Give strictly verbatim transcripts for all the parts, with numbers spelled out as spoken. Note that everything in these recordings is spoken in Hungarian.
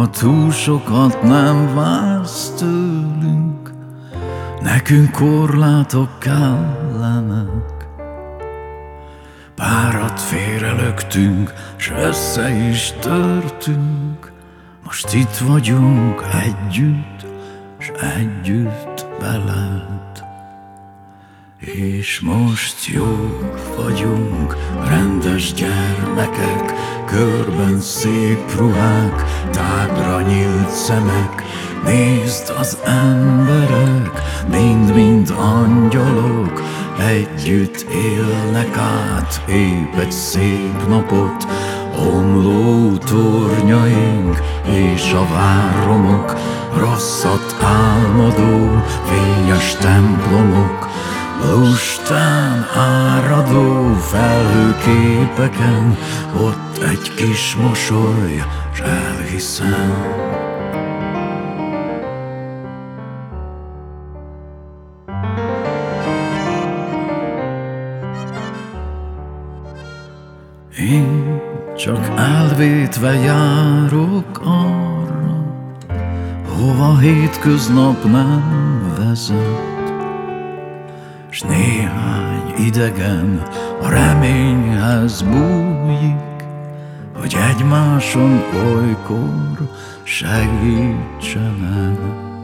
Ha túl sokat nem vársz tőlünk, nekünk korlátok kellenek. Párat félrelöktünk, s össze is törtünk, most itt vagyunk együtt, s együtt veled. És most jók vagyunk, rendes gyermekek, körben szép ruhák, tágra nyílt szemek. Nézd, az emberek, mind-mind angyalok, együtt élnek át épp egy szép napot. Omló tornyaink és a váromok, rosszat álmodó fényes templomok, lustán áradó felhőképeken, ott egy kis mosoly, s elhiszem. Én csak elvétve járok arra, hova hétköznap nem vezet, s néhány idegen a reményhez bújik, hogy egymáson olykor segítsenek.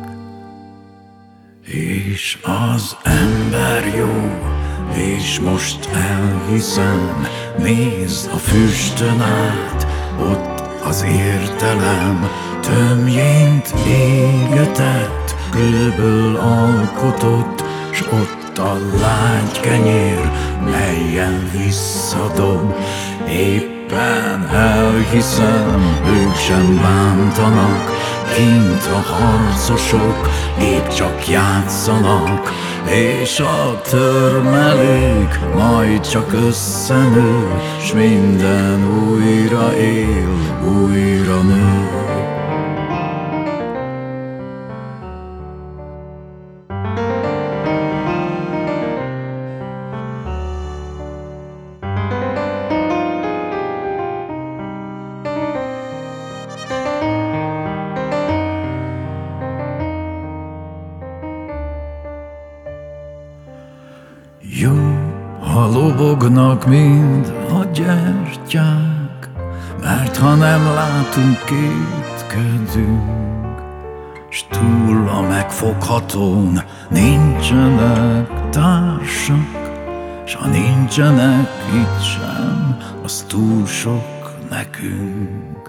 És az ember jó, és most elhiszem, nézd a füstön át, ott az értelem tömjént égetett, kőből alkotott, s ott a lágy kenyér, melyen visszadob. Éppen elhiszem, ők sem bántanak, kint a harcosok épp csak játszanak, és a törmelék majd csak összenő, s minden újra él, újra nő. Jó, ha lobognak mind a gyertyák, mert ha nem látunk, kétkedünk, s túl a megfoghatón nincsenek társak, s ha nincsenek itt sem, az túl sok nekünk.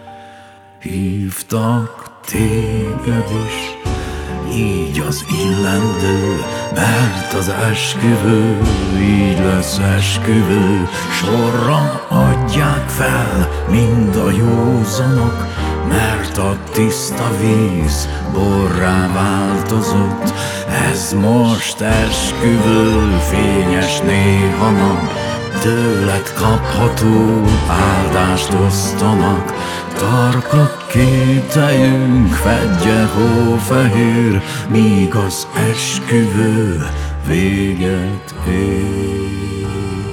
Hívtak téged is, így az illendő, mert az esküvő így lesz esküvő. Sorra adják fel mind a józanok, mert a tiszta víz borrá változott. Ez most esküvő, fényes néha nap, tőled kapható áldást osztanak. Tarka kételjünk fedje hófehér, míg az esküvő véget ér.